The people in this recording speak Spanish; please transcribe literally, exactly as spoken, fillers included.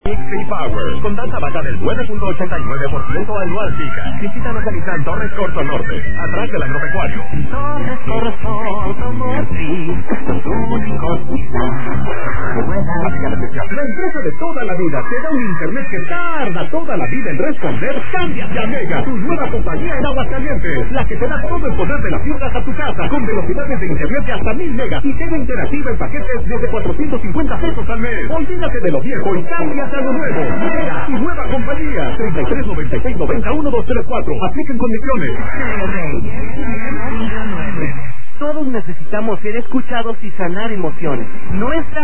X Power, con tasa baja del nueve punto ochenta y nueve por ciento anual fija. Visítanos en Torres Corzo Norte, atrás del agropecuario. Torres Corzo Automotriz, los únicos La empresa de toda la vida te da un internet que tarda toda la vida en responder. Cámbiate a Mega, tu nueva compañía en Aguascalientes, la que te da todo el poder de las fibras a tu casa, con velocidades de internet de hasta mil megas y T V interactiva en paquetes desde cuatrocientos cincuenta pesos al mes. Olvídate de lo viejo y cámbiate a lo nuevo. Mega, tu nueva compañía. treinta y tres noventa y seis noventa uno dos tres cuatro. Apliquen condiciones. Todos necesitamos ser escuchados y sanar emociones. Nuestra